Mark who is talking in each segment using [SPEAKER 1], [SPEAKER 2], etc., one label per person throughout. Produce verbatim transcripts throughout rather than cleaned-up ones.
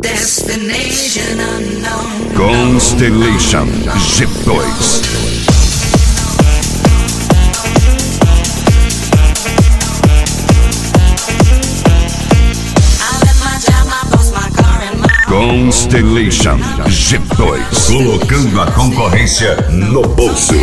[SPEAKER 1] Destination unknown.
[SPEAKER 2] Constellation G dois. Constellation G dois.
[SPEAKER 3] Colocando a concorrência no bolso.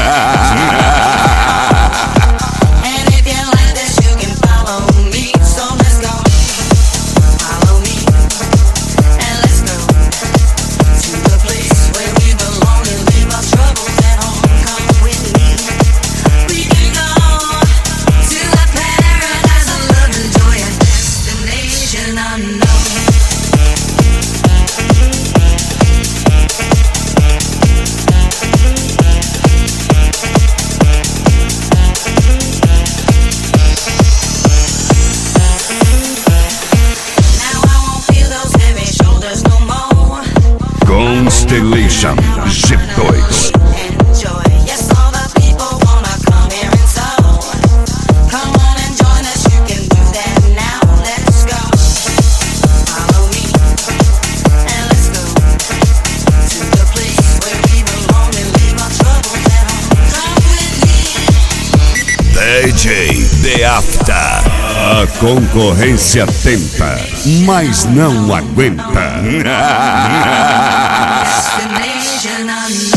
[SPEAKER 2] Constellation G dois. D J The After. A concorrência tenta, mas não aguenta.
[SPEAKER 1] Destination unknown.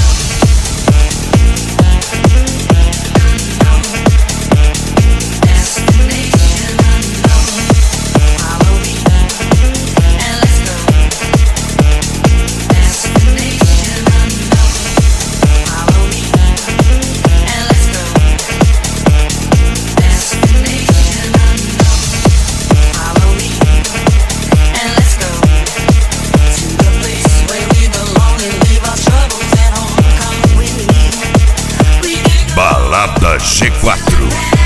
[SPEAKER 2] Balada G quatro.